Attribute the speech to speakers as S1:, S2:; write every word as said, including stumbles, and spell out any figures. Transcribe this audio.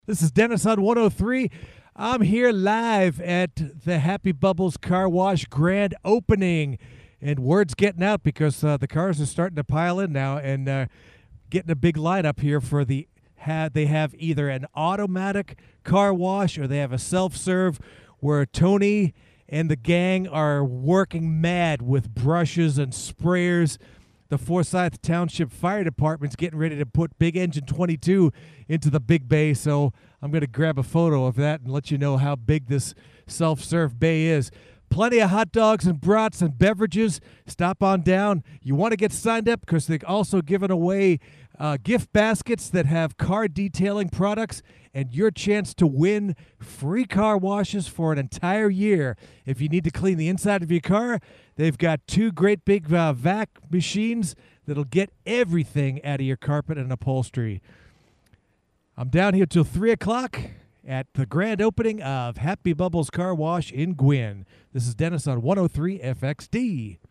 S1: This is Dennis on one oh three. I'm here live at the Happy Bubbles Car Wash grand opening. And word's getting out because uh, the cars are starting to pile in now and uh, getting a big lineup here for the ha- they have either an automatic car wash or they have a self-serve where Tony and the gang are working mad with brushes and sprayers. The Forsyth Township Fire Department's getting ready to put Big Engine twenty-two into the big bay, so I'm going to grab a photo of that and let you know how big this self-serve bay is. Plenty of hot dogs and brats and beverages. Stop on down. You want to get signed up because they're also giving away uh, gift baskets that have car detailing products and your chance to win free car washes for an entire year. If you need to clean the inside of your car, they've got two great big uh, vac machines that'll get everything out of your carpet and upholstery. I'm down here till three o'clock at the grand opening of Happy Bubbles Car Wash in Gwin. This is Dennis on one oh three F X D.